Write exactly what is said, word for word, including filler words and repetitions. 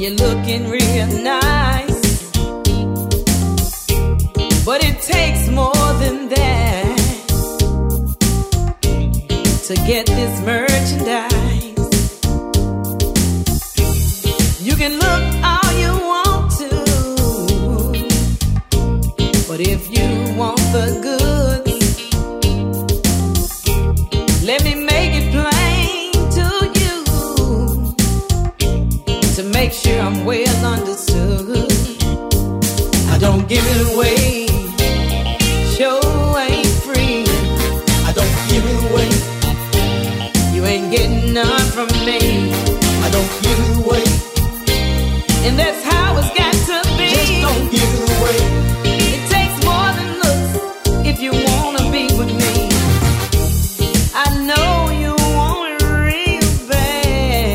you're looking real nice, but it takes more than that to get this merchandise. You can look all you want to, but if you want the goods, let me make it plain to you to make sure I'm well understood. I don't give it away.